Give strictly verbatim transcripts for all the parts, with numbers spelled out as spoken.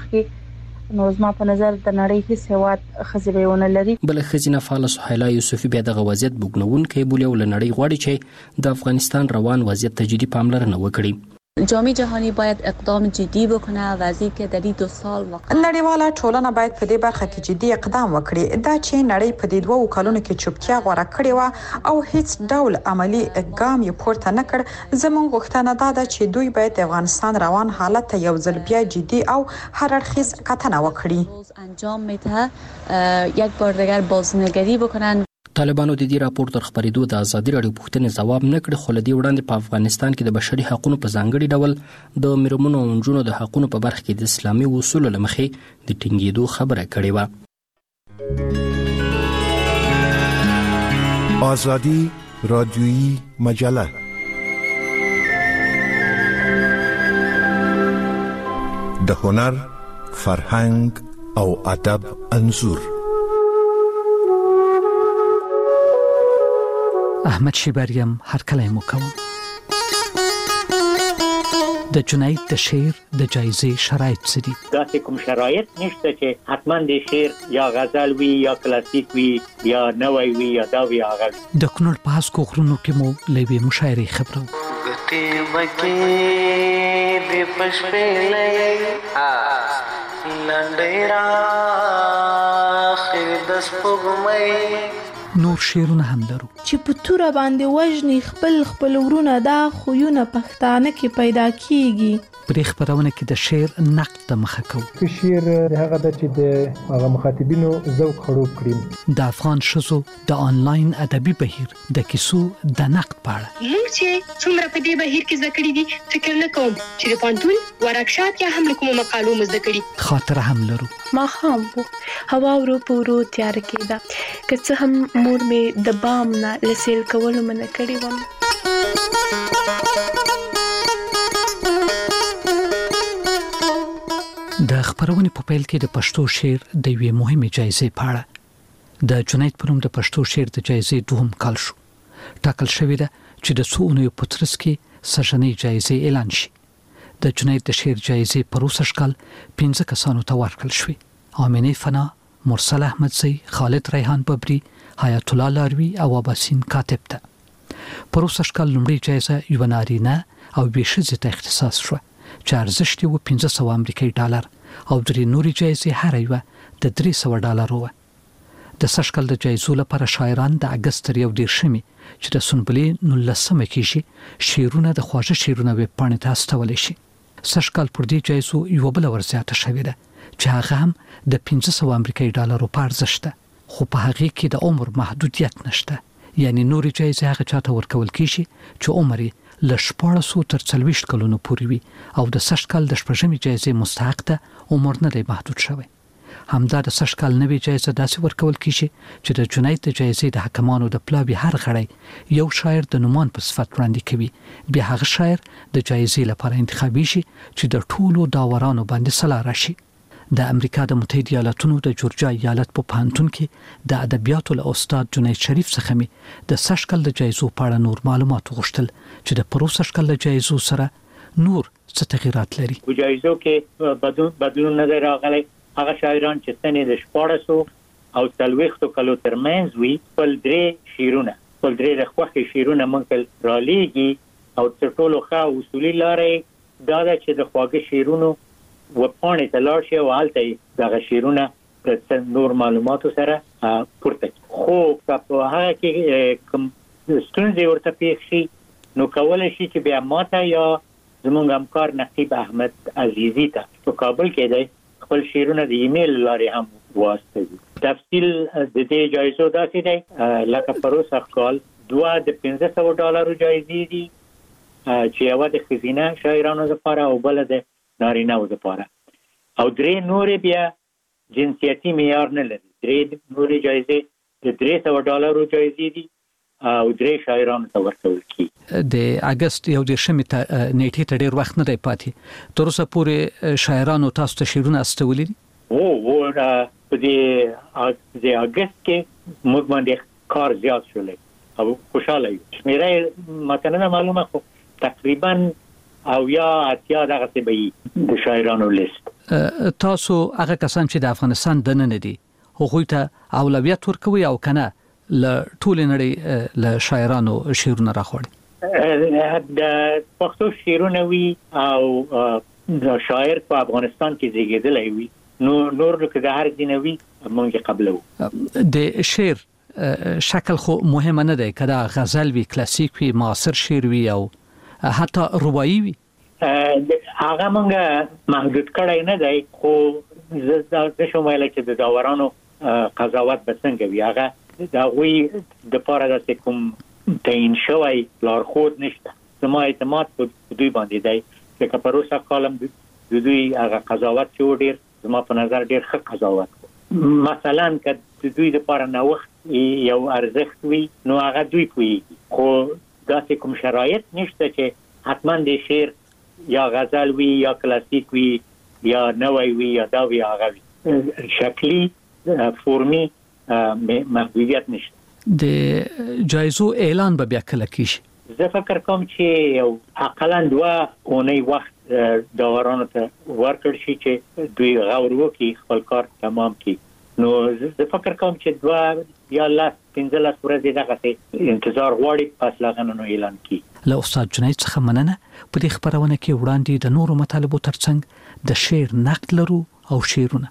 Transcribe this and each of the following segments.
کې نو زما په نظر د نړۍ هیڅ هیواد ښځې به ونه لري. بل ښځینه فعاله سهیلا یوسفي بیا دغه وضعیت بوږنوونکی بولي او له نړۍ غواړي چې د افغانستان روان وضعیت ته جدي پاملرنه وکړي. جامعه جهانی باید اقدام جدی بکنه و از اینکه در این دو سال وقت نړیواله ټولنه باید په دې برخه کې جدي اقدام وکړي. دا چې نړۍ په دې دوه کلونو کې چوپتیا غوړه کړې و او هیڅ ډول عملی اقدام یې پورته نه کړ. زموږ غوښتنه دا ده چې دوی باید د افغانستان روان حالت ته یو ځل بیا جدي او هر اړخیز کتنه وکړي. انجام میده یک بار دیگر بازنگری بکنن. طالبانو د دې راپور تر خبرېدو د ازادي راډیو پوښتنې ځواب نه کړ، خو له دې وړاندې په افغانستان کې د بشري حقوقو په ځانګړي ډول د میرمنو او نجونو د حقوقو په برخه کې د اسلامي اصولو له مخې د ټینګېدو خبره کړې وه. آزادی رادیویی مجله د هنر، فرهنګ او ادب انځور. احمد شیبریم هر کله مو کوم. د جنید د شعر د جایزې شرایط څه دي؟ داسې کوم شرایط نشته چې حتما د شعر یا غزل وي یا کلاسیک وي یا نوی وي یا دا وي هغه. د کونړ په هسکو غرونو کې مو له یوې مشاعرې خبرو. ګټې وکې د پشپېلې لنډې راخې د سپوږمۍ. نور شعرونه هم لرو چې په توره باندې وژني خپل خپل ورونه، دا خویونه پښتانه کې پیدا کیږي. پرې خبرونه کې د شعر نقد ته مخه کوو. که شعر هغه د چې د هغه مخاطبینو ذوق خړوب کړي. د افغان ښځو د آنلاین ادبي بهیر د کیسو د نقد په اړه. موږ چې څومره په دې بهیر کې زده کړې دي فکر نه کوم چې د پانتون ورکشاپ یا هم کومه مقالو مزده کړي. خاطر هم لرو. ما خام وو هوا ورو پورو تیار کېده که څه هم مور مې د بام نه لسیل کولو منع کړی وم. د خبرونې په پیل کې د پښتو شعر د یوې مهمې جایزې په اړه. د جنید په نوم د پښتو شعر د جایزې دوهم کال شو. ټاکل شوې ده چې د څو اونیو په ترڅ کې سږنۍ جایزې اعلان شي. د جنید د شعر جایزې په روسش کال پنځه کسانو ته ورکړل شوې. آمینه فنا، مرسل احمدزی، خالد ریحان ببری، حیات الله لاروی او اباسین کاتب ته. په روسش کال لومړی جایزه یو نارینه او یوې ښځې ته اختصاص شوه چې ارزښت یې و پنځه سوه امریکایي ډالر او درې نورې جایزې هره یوه د درې سوه ډالرو وه. د سږ کال د جایزو لپاره شاعران د اګست تر یو دېرشمې چې د سنبلې نولسمه کېږي شعرونه د خواږه شعرونه ویب پاڼې ته استولی شي. سږ کال پر دې جایزو یوه بله ورزیاته شوې ده چې هغه هم د پنځه سوه امریکایي ډالرو په ارزښت ده، خو په هغې کې د عمر محدودیت نشته. یعنی نورې جایزې هغه چاته ورکول کېږي چې عمر یې له شپاړسو تر څلوېښت کلونو پورې وي او د سږ کال د شپږمې جایزې مستحق ته عمر نه دی محدود شوی. همدا د سږ کال نوې جایزه داسې ورکول کېږي چې د جنید د جایزې د حکمانو د پلاوي هر غړی یو شاعر د نومان په صفت وړاندې کوي. بیا هغه شاعر د جایزې لپاره انتخابي شي چې د ټولو داورانو باندې سلا راشي. د امریکا د متحده ایالاتونو د جورجیا ایالت په پوهنتون کې د ادبیاتو له استاد جنید شریف څخه مې د سږ کال د جایزو په اړه نور معلومات وغوښتل چې د پروسږ کال د جایزو سره نور څه تغیرات لري. په جایزو کې بدلون بدلون نه دی راغلی. هغه شاعران چې سنې د شپاړسو او څلوېښتو کالو ترمنځ وي خپل درې شعرونه خپل درې د خوښې شعرونه موږ رالیږي او تر ټولو ښه اصولي لارې دا ده چې د خواږه شعرونو وپاڼې ته لاړ شي او هلته یې دغه شعرونه د نور معلوماتو سره پورته کړي. خو که په هغه کې کوم ستونزې ورته پېښ شي نو کولی شي چې بیا ماته یا زموږ همکار نقیب احمد عزیزي ته په کابل کې دی خپل شعرونه د ایمیل لارې هم واستوي. تفصیل د دې جایزو داسې دی لکه پروسه کال دوه د پنځه سوه ډالرو جایزې دي چې یوه د ښځینه شاعرانو لپاره او بله د نارینه‌و لپاره او درې نورې بیا جنسیتي معیار نه لري. درې نورې جایزې د درې سوه ډالرو جایزې دي او درې شاعرانو ته ورکول کېږي. د اګست یو دېرشمې ته نیټې ته ډېر وخت نه دی پاتې. تر اوسه پورې شاعرانو تاسو ته شعرونه استولي دي؟ او او په دې د اګست کې موږ باندې کار زیات شولی او خوشحاله یو. شمېره یې ماته نه ده معلومه خو تقریبا او یا اتیا دغه څه به د شاعرانو لیست. تاسو هغه کسان چې د افغانستان دننه دي هغوی ته اولویت ورکوي او کنه ل ټول نړۍ ل شاعرانو شعرونه راخوړي؟ د پښتو شعرونه وی او د شاعر په افغانستان کې زیږیدلی وي نو نور لکه د هر دین وی مونږ قبلو. د شعر شکل خو مهمه نه ده، کدا غزل وی، کلاسیک وی، معاصر شعر وی او حتی رباعي وی. هغه مونږه محدود کړی نه دی، خو زه د شموله چې د داورانو قضاوت بسنګ وی هغه دا وی د پاره د کوم تعین شوی لارښود نشته. زما اعتماد په دوی باندې دی چې په روسا کالم د دوی هغه قضاوت چې ډیر زما په نظر ډیر ښه قضاوت. مثلا که د دوی لپاره نوښت یو ارزښت وي نو هغه دوی کوي، خو داسې کوم شرایط نشته چې حتما د شعر یا غزل وي یا کلاسیک وي یا نوی وي یا دا وی هغه وي. شکلی فرمی محدودیت نشته. د جایزو اعلان به بیا کله کیږي؟ زه فکر کوم چې یو اقلا دوه اونۍ وخت داورانو ته ورکړ شي چې دوی غور وکړي، خپل کار تمام کړي. نو زه فکر کوم چې دوه یا لاس پنځلس ورځې دغه انتظار غواړي، پس لاغنه اعلان کړي. له استاد جنید څخه مننه. په دې خبرونه کې وړاندې د نورو مطالبو ترڅنګ د شعر نقد لرو او شعرونه.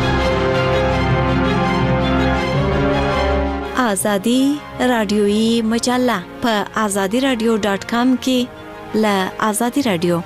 آزادی رادیویی مجله په آزادی رادیو ډاٹ کام کې ل آزادی رادیو.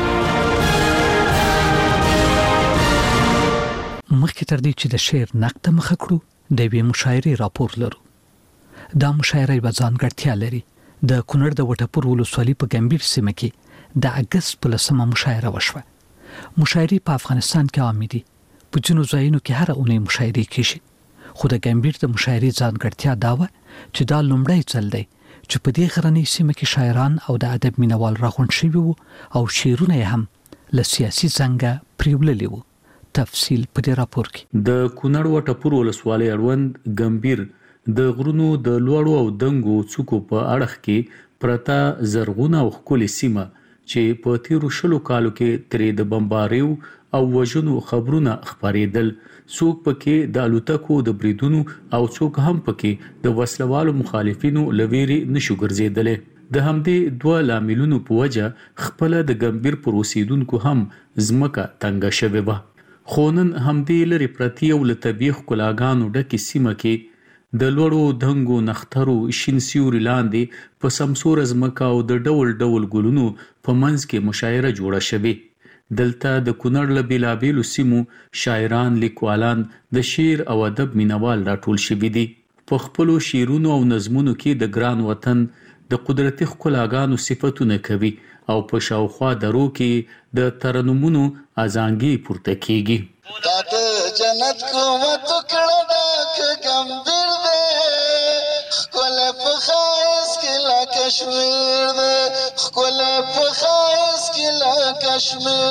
مخکې تر دې چې د شعر نقد مخ کړو د وی مشاعرې راپور لرو. دا مشاعره به ځانګړتیا لري. د کونړ د وټپور ولسوالۍ په ګمبیر سیمه کې د اگست په لسمه مشاعره وشوه. مشاعرې په افغانستان کې عامې دي. په ځینو ځایونو کې هر اونۍ مشاعرې کیږي. خو د ګمبیر د مشاعرې ځانګړتیا دا و چې دا لومړی ځل دی چې په دې غرنۍ سیمه کې شاعران او د ادب مینوال راغونډ شوي وو او شعرونه هم له سیاسي څنګه پریوللي وو. تفصیل په دې راپور کې. د کونړ وټپور ولسوالۍ اړوند ګمبیر د غرونو د لوړو او دنګو څوکو په اړخ کې پرتا زرغونه او ښکلې سیمه چې په تیرو شلو کالو کې ترې د بمباریو او وژنو خبرونه خبرېدل. څوک پکې د الوتکو د بریدونو او څوک هم پکې د وسلوالو مخالفینو لويري نشو ګرځیدل. د همدې دوه لاملونو په وجه خپل د ګمبیر پر اوسیدونکو هم زمکه تنګه شوه و. خونن همدې لري پرتی او لطبيخ کلاګانو ډکه سیمه کې د لوړو دنګو نخترو شین سیوري لاندې په سمسور زمکه او د ډول ډول ګلونو په منځ کې مشاعره جوړه شوه. دلته د کونړ له بیلابیلو سیمو شاعران، لیکوالان، د شعر او ادب مینوال راټول شوي دي. په خپلو شعرونو او نظمونو کې د ګران وطن د قدرتي ښکلاګانو صفتونه کوي او په شاوخوا درو کې د ترنمونو ازانګي پورته کیږي. دا د جنت کومت کړه دا ګمبیر دې خپل په خاص کې لا کشمیر دې خپل په خاص کې لا کشمیر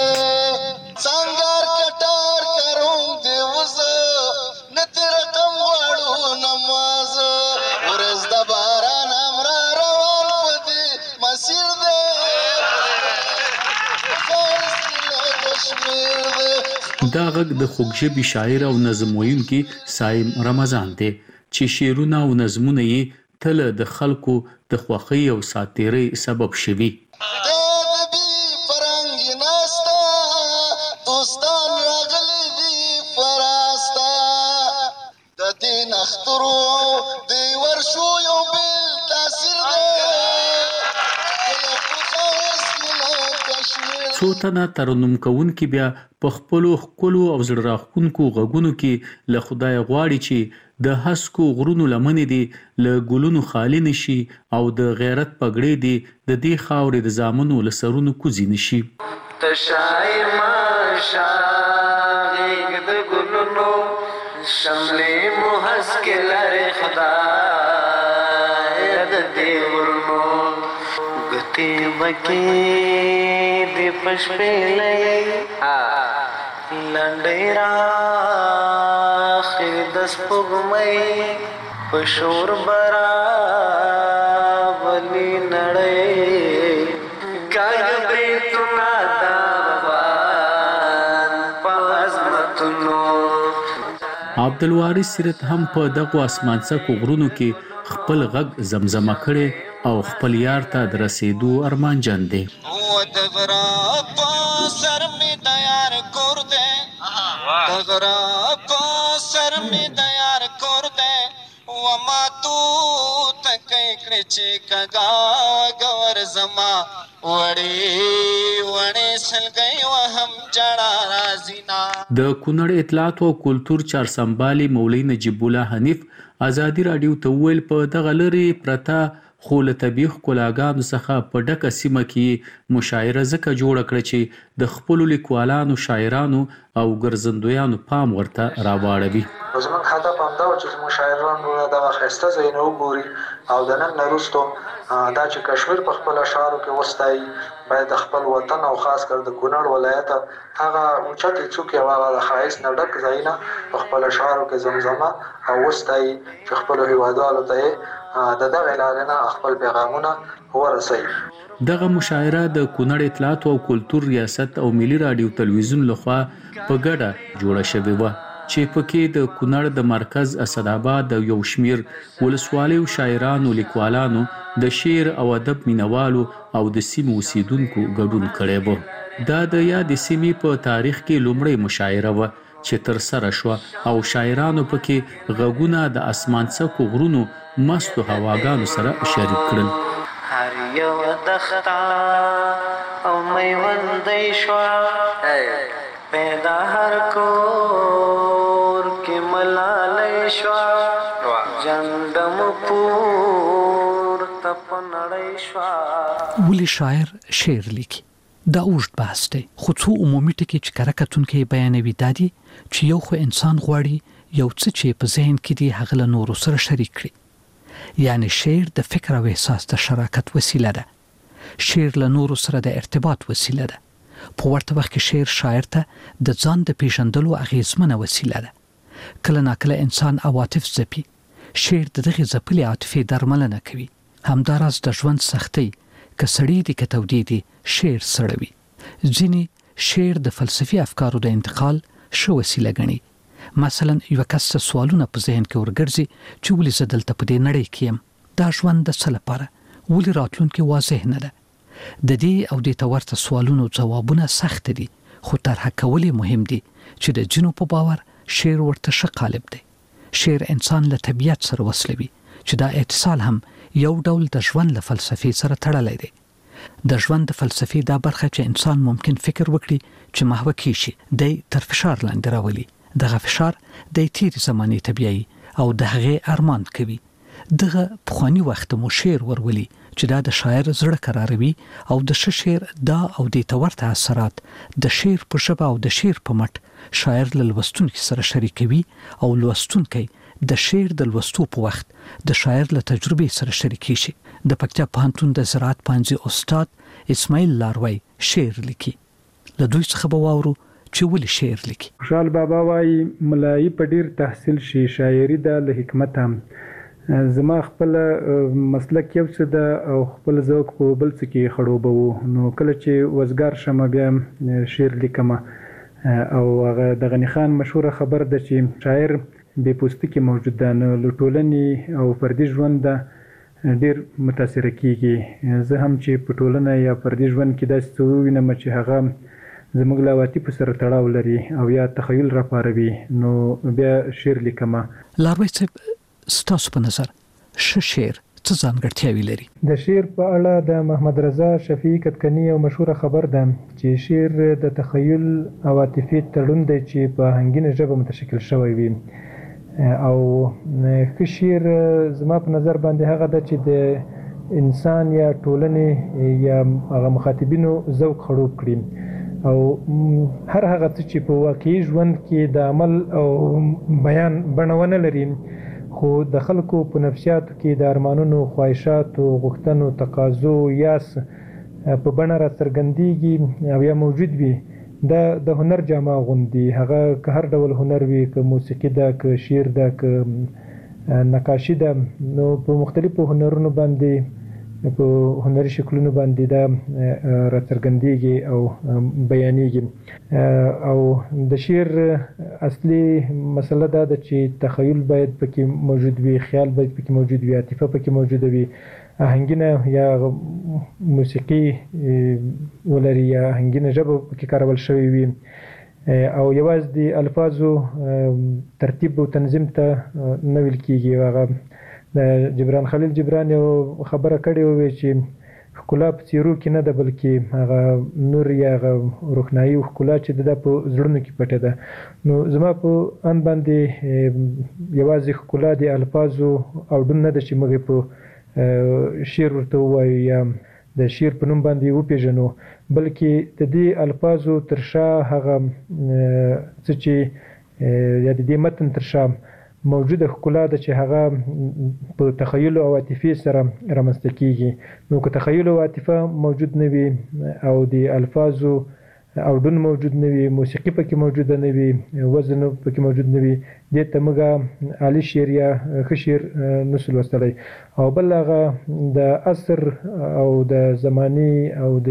دې څنګه کټار کروم دې وزه نتر رقم واړو نماز ورز د باران امر روان پدې مسیر دې خاص کې لا کشمیر دې. دا غږ د خوږژبي شاعر او نظم ویونکي سایم رمضان دی چې شعرونه او نظمونه یې تل د خلکو د خوښۍ او ساتیرۍ سبب شوي. څو تنه ترنم کوونکي بیا په خپلو ښکلو او زړه راښکونکو غږونو کې له خدایه غواړي چې د هسکو غرونو لمنې دي له ګلونو خالي نشي او د غیرت پګړې دي د دې خاورې د زامنو له سرونو کوزي نشي. تشای ماشا غیږ د ګلونو شملې مو هسکې لرې خدای د دې غرونو ګوتې بکې د پشپېلې لنډۍ راخې د سپوږمۍ په شور برابلي نړۍ کاږه نعمتونو. عبدالوارث سیرت هم په دغو اسمانڅکو غرونو کې خپل غږ زمزمه کړي او خپل یار ته د رسیدو ارمانجن دی. و د غره په سر مې د یار کور دی، د غره په سر مې د یار کور دی، وما تو تکې کړې چې کګا ګور زما وړې وړې سلګي وهم جړا رازینا. د کونړ اطلاعات او کلتور چارسمبالي مولوي نجیب الله حنیف ازادي رادیو ته ویل په دغه لري پرته خو له طبیعي ښکلاګانو څخه په ډکه سیمه کې مشاعره ځکه جوړه کړه چې د خپلو لیکوالانو، شاعرانو او ګرځندویانو پام ورته راواړوي. زموږ هدف همدا و چې زموږ شاعران دغه ښایسته ځایونه وګوري او د نن نه وروسته دا چې کشمیر په خپل اشعارو کې وستایي، باید د خپل وطن او خاص کر د کونړ ولایت هغه اوچتې څوکې او هغه د ښایست نه ډک ځایونه په خپل اشعارو کې زمزمه او وستایي چې خپلو هېوادوالو ته یې د دغه لارې نه خپل پیغامونه ورسوي. دغه مشاعره د کونړ اطلاعات او کلتور ریاست او ملي رادیو تلویزیون لخوا په ګډه جوړه شوې وه چې پکې د کونړ د مرکز اسداباد د یو شمیر ولسوالیو شاعرانو، لیکوالانو، د شعر او ادب مینوالو او د سیمې اوسیدونکو ګډون کړی و. دا د یادې سیمې په تاریخ کې لومړی مشاعره وه چې ترسره شوه او شاعرانو پکې غږونه د اسمانڅکو غرونو مستو هواګانو سره شریک کړل. هر یو دختا او میوندی شوا پیدا هر کور کې ملالی شوا جندم پور تپنړی شوا. ولی شاعر شعر لیکي دا اوږد بحث دی، خو څو عمومي ټکي چې کره کتونکي بیانوي دا دي چې یو خو انسان غواړي یو څه چې په ذهن کې دی هغه له نورو سره شریک کړي. یعنی شعر د فکر او احساس د شراکت وسیله ده. شعر له نورو سره د ارتباط وسیله ده. په ورته وخت کې شعر شاعر ته د ځان د پیژندلو اغیزمنه وسیله ده. کله ناکله انسان عواطف ځپي. شعر د دغې ځپلې عاطفې درملنه کوي. همداراز د ژوند سختۍ که سړی دي که تودې دي شعر سړوي. ځینې شعر د فلسفي افکارو د انتقال ښه وسیله ګڼي. مثلا یو کس ته سوالونه په ذهن کې ورګرځي چې ولې زه دلته په دې نړۍ کې یم، دا ژوند د څه لپاره، ولې راتلونکی واضح نه ده. د دې او دې ته ورته سوالونو ځوابونه سخت دي، خو طرحه کول مهم دي چې د ځینو په باور شعر ورته ښه قالب دی. شعر انسان له طبیعت سره وصلوي چې دا اتصال هم یو ډول د ژوند له فلسفې سره تړلی دی. د ژوند د فلسفې دا برخه چې انسان ممکن فکر وکړي چې محوه کیشي دی تر فشار لاندې راولي. دغه فشار د تیرې زمانې طبیعي او د هغې ارمان کوي. دغه پخوانی وخت مو شعر ورولي چې دا د شاعر زړه قراروي او د ښه شعر دا او د تورته اثرات د شعر په ژبه او د شعر په مټ شاعر له لوستونکي سره شریکوي او لوستونکی د شعر د لوستو په وخت د شاعر له تجربې سره شریکي شي. د پکتیا پوهنتون د زراعت پوهنځي استاد اسماعیل لاروی شعر لیکي. له دوی څخه به واورو چې ولې شعر لیکي. خوشحال بابا وایي ملایي په ډیر تحصیل شي شاعري ده له حکمت هم. زما خپل مسلک یو څه ده او خپل ذوق په بل څه کې خړوبوو، نو کله چې وزګار شمه بیا شعر لیکم. او هغه د غنی خان مشهوره خبر ده چې شاعر بې پوستکي موجود ده، نو له ټولنې او فردي ژوند ډیر متاثره کیږي. زه هم چې په ټولنه یا فردي ژوند کې داسې څه ووینم چې هغه زموږ له عواطفو سره تړاو لري او یا تخیل راپاروي، نو بیا شعر لیکم. لاروی صاحب ستاسو په نظر ښه شعر څه ځانګړتیاوې لري؟ د شعر په اړه د محمد رضا شفیعي کتکني یو مشهوره خبر ده چې شعر د تخیل او عاطفې تړون دی چې په آهنګینه ژبه متشکل شوی وي. او ښه شعر زما په نظر باندې هغه ده چې د انسان یا ټولنې یا هغه مخاطبینو ذوق خړوب کړي او هر هغه څه چې په واقعي ژوند کې د عمل او بیان بڼه ونه لري، خو د خلکو په نفسیاتو کې د ارمانونو، خواهشاتو، غوښتنو، تقاضو یاس په بڼه را څرګندېږي او یا موجود وي، دا د هنر جامه اغوندي. هغه که هر ډول هنر وي، که موسیقي ده، که شعر ده، که نقاشي ده، نو په مختلفو هنرونو باندې په هنري شکلونو باندې دا راڅرګندېږي او بیانېږي. او د شعر اصلي مسله دا ده چې تخیل باید پکې موجود وي، خیال باید پکې موجود وي، عاطفه پکې موجوده وي، آهنګینه یا موسیقي ولري یا آهنګینه ژبه پکې کارول شوې وي، او یوازې د الفاظو ترتیب او تنظیم ته نه ویل کېږي. هغه د جبران خلیل جبران یو خبره کړې وه چې ښکلا په څیرو کې نه ده، بلکې هغه نور یا هغه روښنایي او ښکلا چې ده په زړونو کې پټه ده. نو زما په ان باندې یوازې ښکلا د الفاظو او ډون نه ده چې موږ په شعر ورته ووایو یا د شعر په نوم باندې وپېژنو، بلکې د دې الفاظو تر شا هغه څه چې یا د دې متن تر شا موجوده ښکلا ده چې هغه په تخیل او عاطفې سره رامنځته کېږي. نو که تخیل او عاطفه موجود نه وي او د الفاظو او ډون موجود نه وي، موسیقي پکې موجوده نه وي، وزن پکې موجود نه وي، دې ته موږ عالي شعر یا ښه شعر نشو لوستلی. او بل هغه د عصر او د زمانې او د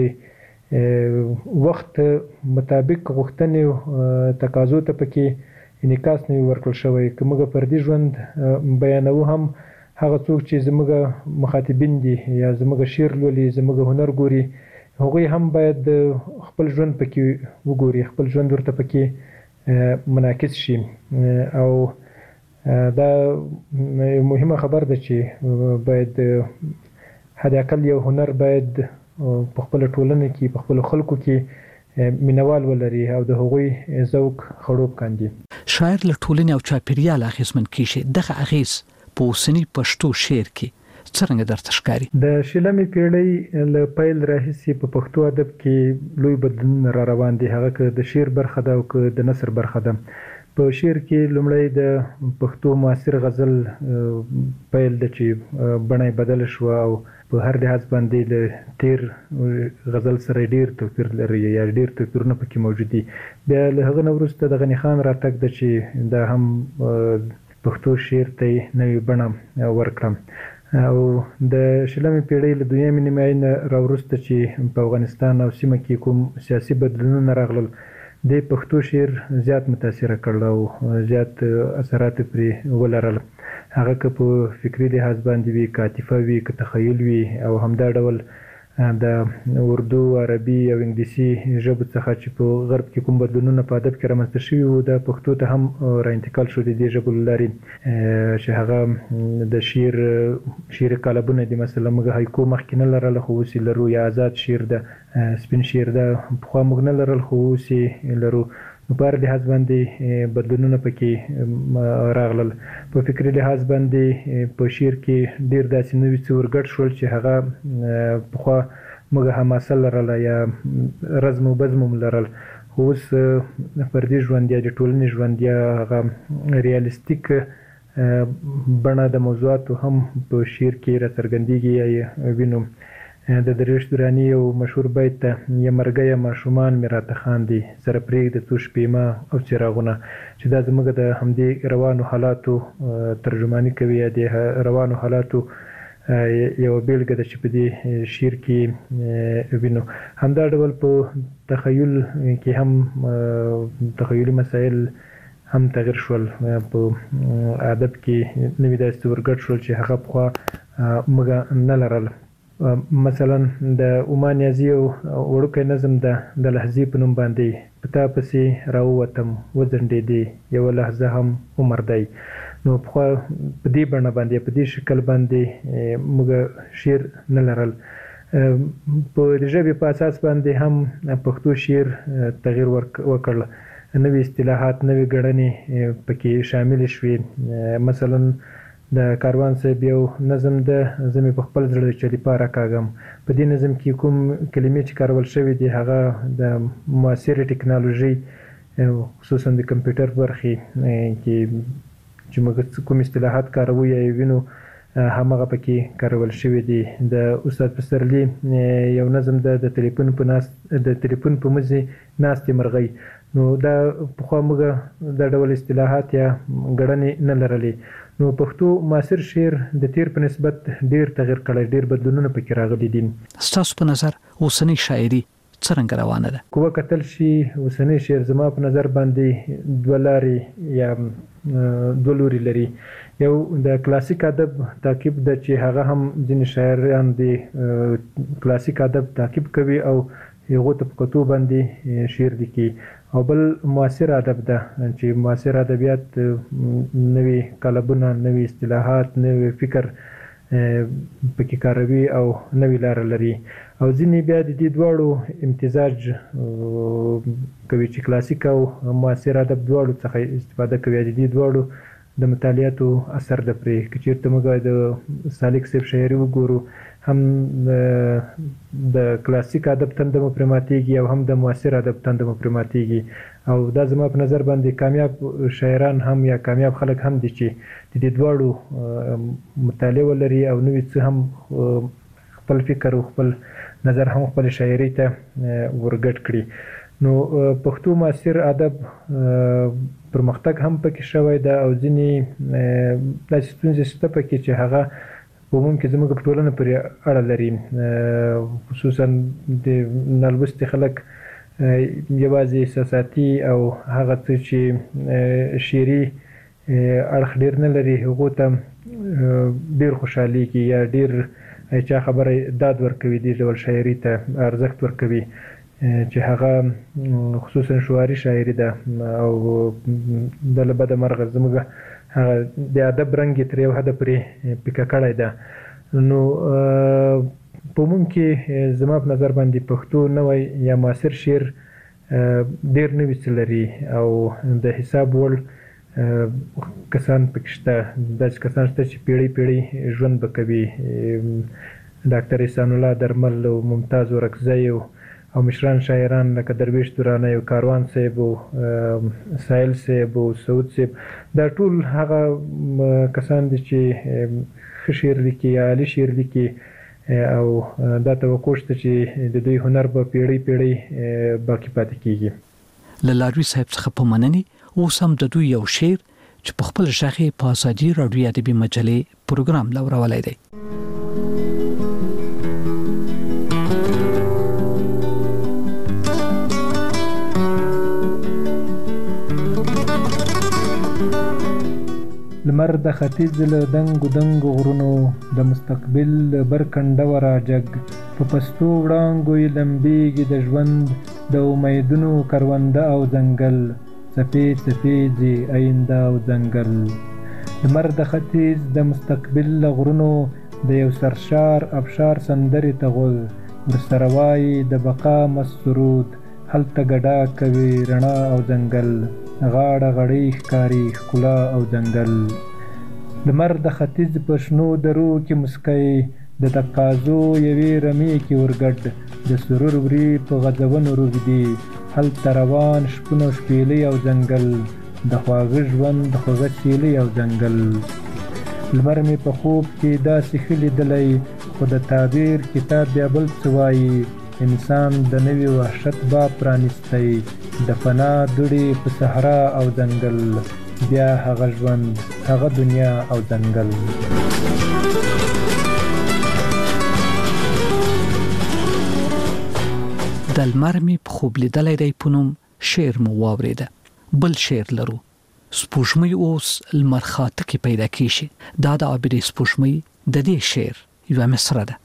وخت مطابق غوښتنې تقاضو ته پکې انعکاس نه وي ورکړل شوی. که موږ فردي ژوند بیانوو هم هغه څوک چې زموږ مخاطبین دي یا زموږ شعر لولي، زموږ هنر ګوري، هغوی هم باید خپل ژوند پکې وګوري، خپل ژوند ورته پکې منعکس شي. او دا مهمه خبر ده چې باید حداقل یو هنر باید په خپل ټولنه کې په خپل خلکو کې مینوال ولري او د هغوی ذوق خړوب کاندي. شاعر له ټولنې او چاپیریال اغیزمن کیږي. دغه اغیز په اوسنی پښتو شعر کې څرنګه درته ښکاري؟ د شلمې پیړۍ له پیل راهیسې په پښتو ادب کې لوی بدلونونه را روان دي، هغه که د شعر برخه ده او که د نثر برخه ده. په شعر کې لومړی د پښتو معاصر غزل پیل ده چې بڼه بدل شوه او په هر لحاظ باندې د تیر غزل سره ډیر توپیر لري یا ډیر توپیرونه پکې موجود دي. بیا له هغه نه وروسته د غني خان راتګ ده چې دا هم پښتو شعر ته نوې بڼه ورکړه. او د شلمې پیړۍ له دویمې نیمایي نه راوروسته چې په افغانستان او سیمه کې کوم سیاسي بدلونونه راغلل، د پښتو شعر زیات متاثره کړل او زیات اثرات پرې ولرل. هغه که په فکري لحاظ باندې وي، که عاطفه وي، که تخیل وي، او همدا ډول د اردو، عربي او انګلیسي ژبو څخه چې په غرب کې کوم بدلونونه په ادب کې رامنځته شوي وو، د پښتو ته هم را انتقال شو د دې ژبو له لارې چې هغه د شعر شعري قالبونه دي. مثلا موږ هایکو مخکې نه لرله خو اوس یې لرو، یا آزاد شعر ده، سپین شعر ده، پخوا موږ نه لرل خو اوس یې لرو. نو په هر لحاظ باندې بدلونونه پکې راغلل. په فکري لحاظ باندې په شعر کې ډېر داسې نوي څه ورګډ شول چې هغه پخوا موږ حماسه لرله یا رزم و بزم هم لرل، خو اوس فردي ژوند یا د ټولنې ژوند یا هغه ریالستیک بڼه د موضوعاتو هم په شعر کې راڅرګندېږي یا یې وینو. د درویش دراني یو مشهور بیت ته یا مرګیه ماشومان مې راته خاندي، سره پرېږده څو شپې ما او څراغونه، چې دا زموږ د همدې روانو حالاتو ترجماني کوي یا د روانو حالاتو یوه بیلګه ده چې په دې شعر کې وینو. همدا ډول په تخیل کې هم تخیلي مسایل هم تغیر شول، په ادب کې نوي داسې ورګډ شول چې هغه پخوا موږ نه لرل. مثلا د اوما نیازي او وړوکی نظم ده د لحظې په نوم باندې په تا پسې راووتم وځنډېدې یوه لحظه هم عمر دی. نو پخوا په دې بڼه باندې په دې شکل باندې موږ شعر نه لرل. په د ژبې په اساس باندې هم پښتو شعر تغیر وکړ، نوې اصطلاحات، نوې ګړنې پکې شامل شوې. مثلا د کاروان صاحب یو نظم ده، زه مې په خپل زړه د چلیپا راکاږم. په دې نظم کې کوم کلمې چې کارول شوې دي هغه د معاصرې ټکنالوژۍ خصوصا د کمپیوټر برخې کې چې موږ کوم اصطلاحات کاروو یا یې وینو همغه پکې کارول شوي دي. د استاد پسرلي یو نظم ده د تلیفون په ناست د تلیفون په مزي ناستې مرغۍ. نو دا په موږ د ډول اصطلاحات یا غړنې نه لرلې. نو پښتو معاصر شعر د تیر په نسبت ډیر تغیر کړی، ډیر بدلونونه پکې راغلي دي. ستاسو په نظر اوسنۍ شاعري څنګه روانه ده؟ کوه کتل شي اوسنۍ شعر زما په نظر باندې دوه لارې یا دوه لوري لري. یو د کلاسیک ادب تعقیب د چې هغه هم ځینې شاعران د کلاسیک ادب تعقیب کوي او هغه ته په کتو باندې شعر لیکي، او بل معاصر ادب ده چې معاصر ادبیات نوي قالبونه، نوي اصطلاحات، نوي فکر پکې کاروي او نوي لار لري. او ځینې بیا د دې دواړو امتزاج کوي چې کلاسیک او معاصر ادب دواړو څخه استفاده کوي. د دې دواړو د مطالعاتو اثر د پرې که چیرته موږ د سالک صاحب شاعري وګورو، هم د کلاسیک ادب تنده مو پرې ماتېږي او هم د معاصر ادب تنده مو پرې ماتېږي. او دا زما په نظر باندې کامیاب شاعران هم یا کامیاب خلک هم دي چې د دې دواړو مطالعه ولري او نوي څه هم خپل فکر او خپل نظر هم خپل شاعري ته ورګډ کړي. نو پښتو معاصر ادب پرمختګ هم پکې شوی ده او ځینې داسې ستونزې شته پکې چې هغه په عموم کې زموږ په ټولنه پورې اړه لري، خصوصا د نالوستي خلک یوازې احساساتي او هغه څه چې شعري اړخ ډېر نه لري هغو ته ډېر خوشحالېږي یا ډېر چا خبره داد ورکوي، دې ډول شاعري ته ارزښت ورکوي چې هغه خصوصا شعاري شاعري ده او د له بده مرغه زموږ هغه د ادب رنګ یې تر یو حده پورې پیکه کړی ده. نو په عموم کې زما په نظر باندې پښتو نوی یا معاصر شعر ډېر نوي څه لري او د حساب وړ کسان پکې شته، داسې کسان شته چې پیړۍ پیړۍ ژوند به کوي. ډاکټر احسان الله درمل او ممتاز ورکزی او مشران شاعران لکه درویش دورانی او کاروان صاحب او سایل صاحب او سعود صاحب، دا ټول هغه کسان دي چې ښه شعر لیکي یا عالي شعر لیکي او دا توقع شته چې د دوی هنر به پیړۍ پیړۍ باقي پاتې کیږي. له لاروي صاحب څخه په مننې اوس هم د دوی یو شعر چې په خپل ژغې په ازادي راډیو ادبي مجلې پروګرام لورولی دی. لمر د ختیځ له دنګو دنګو غرونو د مستقبل برکنډه وراجګ، په پستو وړانګو یې لمبېږي د ژوند د امیدونو کرونده او ځنګل، څپې څپې ځي آینده او ځنګل. لمر د ختیځ د مستقبل له غرونو د یو سرشار ابشار سندرې ته غوږ ورسره وایي د بقا مست سرود، هلته ګډا کوي رڼا او ځنګل، غاړه غړۍ ښکاري ښکلا او ځنګل. لمر د ختیځ په شنو درو کې مسکی د تقاضو یوې رمې کې ورګډ، د سرور وري په غځونو روږدي، هلته روان شپون او شپېلۍ او ځنګل، د خواږه ژوند د خوږه سیلۍ او ځنګل. لمر مې په خوب کې داسې ښه لیدلی، خو د تعبیر کتاب بیا بل څه وایي، انسان د نوي وحشت باب پرانیستی، د فنا دوړې په صحرا او ځنګل، بیا هغه ژوند هغه دنیا او ځنګل. د لمر مې په خوب لیدلی دی په نوم شعر مو واورېده. بل شعر لرو، سپوږمۍ اوس لمر خاته کې پیدا کیږي. دا د عابدې سپوږمۍ د دې شعر یوه مصره ده.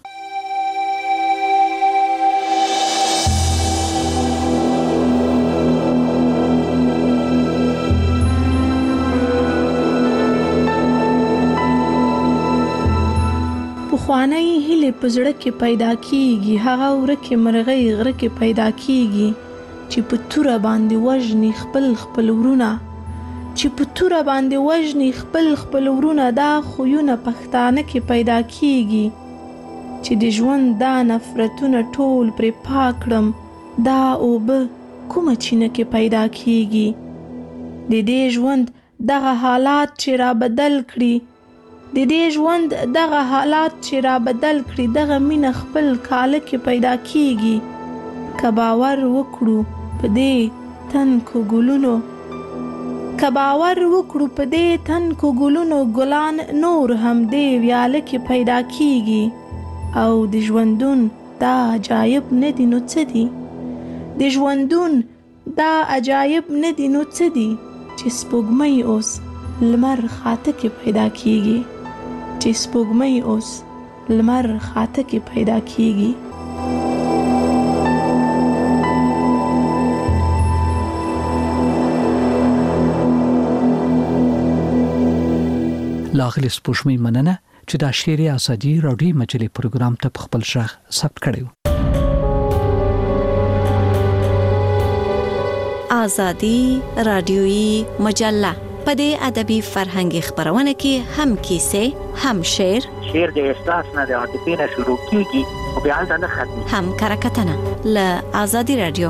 پخوانی هیله په زړه کې پیدا کیږي، هغه ورکه مرغۍ غره کې پیدا کیږي، چې په توره باندې وژني خپل خپل ورونه، چې په توره باندې وژني خپل خپل ورونه. دا خوونه پښتانه کې پیدا کیږي، چې د ژوند دا نفرتونه ټول پر پاک کړم، دا اوبه کومه چینه کې پیدا کیږي. د دې ژوند دغه حالات چې را بدل کړي، د دې ژوند دغه حالات چې را بدل کړي، دغه مینه خپل کاله کې پیدا کیږي. که باور وکړو په دې تنکو ګلونو که باور وکړو په دې تنکو ګلونو ګلان نور هم دې ویاله کې پیدا کیږي او د ژوندون دا عجایب نه دي نو څه دي د ژوندون دا عجایب نه دي نو څه دي چې سپوږمۍ اوس لمر خاته کې پیدا کیږي چې سپوږمۍ اوس لمر خاته کې پیدا کیږي لاغلی سپوږمۍ مننه چې دا شعر ازادي راډیو مجلې پروګرام ته خپل ژغ ثبت کړو. ازادي راډیوي مجله په دې ادبي فرهنګي خبرونه کې هم کیسې هم شعر شعر د احساس نه د عاطفې نه شروع کیږي او بیا نه ختمي هم کرکټنه ل ازادي راډیو.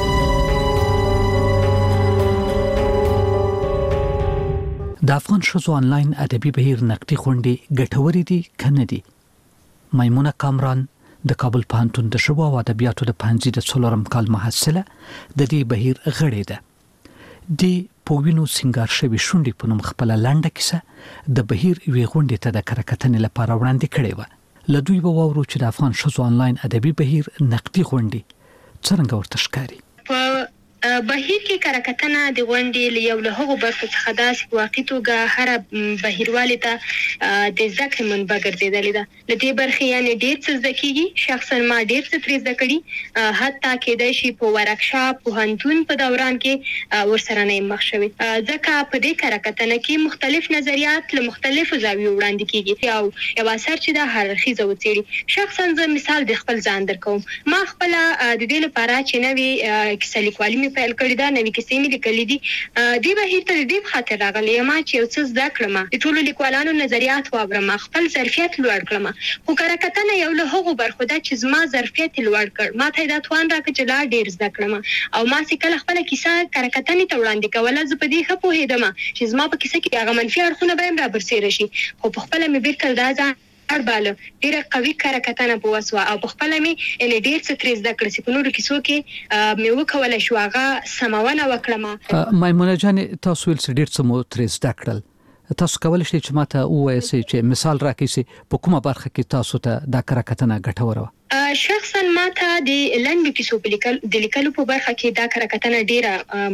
د افغان شوزو انلاین ادبي بهیر نقدي غونډې ګټورې دي کنه دي. میمونه کامران د کابل پوهنتون د ژبو او ادبیاتو د پنځه د څلورم کال محصله د دې بهیر غړې ده. د پوینو سنگار شوی شونډې په نوم خپل لنډه کیسه د بهیر وی غونډې ته د کرکټنې لپاره وړاندې کړې و. لدوی به وورو چې د افغان شوزو انلاین ادبي بهیر نقدي غونډې څنګه ورته ښکاري. بهیر کې کرکټنه د غونډې یو له هغو برخو څخه داسې واقعي توګه هر بهیروالې ته د زده کړې منبع ګرځېدلې ده. له دې برخې یعنې ډېر څه زده کېږي. شخصا ما ډېر څه ترې زده کړي، حتی کېدای شي په ورکشاپ پوهنتون په دوران کې ورسره نه یم مخ شوې، ځکه په دې کرکټنه کې مختلف نظریات له مختلفو زاویو وړاندې کېږي او یو اثر چې د هر اړخیزه وڅېړي. شخصا زه مثال د خپل ځان درکوم. ما خپله د دې لپاره چې نوې کیسه لیکوالي پیل کړی دا نوې کیسې مې لیکلې دي. دې بهیر ته د دې خاطر راغلی یم چې یو څه زده کړم، د ټولو لیکوالانو نظریات واورم، خپل ظرفیت لوړ کړم. خو کرکټنه یو له هغو برخو ده چې زما ظرفیت لوړ کړ، ما ته دا توان راکړ چې لا ډېر زده کړم او ما چې کله خپله کیسه کرکټنې ته وړاندې کوله زه په دې ښه پوهېدم چې زما په کیسه کې هغه منفي اړخونه به هم رابرسېره شي، خو په خپله مې بېرته دا ځان اړباله ډیره قوي کرکټنه په وسوه او په خپله مې یعنې ډېر څه ترې زده کړل چې په نورو کیسو کې مې وکولی شو هغه سمونه وکړم. میمونه جانې تاسو ویل چې ډېر څه مو ترې زده کړل، تاسو کولی شئ چې ماته ووایئ چې مثال راکړئ چې په کومه برخه کې تاسو ته دا کرکټنه ګټوره وه؟ شخصا ما ته د لنډو کیسو په لیکلو په برخه کې دا کرکټنه ډیره